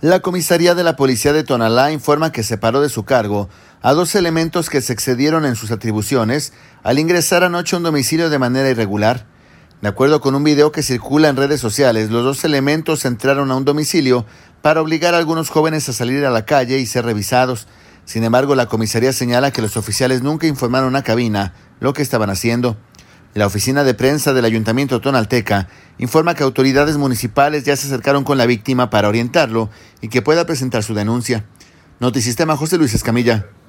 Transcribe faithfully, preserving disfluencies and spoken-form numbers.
La comisaría de la policía de Tonalá informa que separó de su cargo a dos elementos que se excedieron en sus atribuciones al ingresar anoche a un domicilio de manera irregular. De acuerdo con un video que circula en redes sociales, los dos elementos entraron a un domicilio para obligar a algunos jóvenes a salir a la calle y ser revisados. Sin embargo, la comisaría señala que los oficiales nunca informaron a cabina lo que estaban haciendo. La oficina de prensa del Ayuntamiento tonalteca informa que autoridades municipales ya se acercaron con la víctima para orientarlo y que pueda presentar su denuncia. Notisistema, José Luis Escamilla.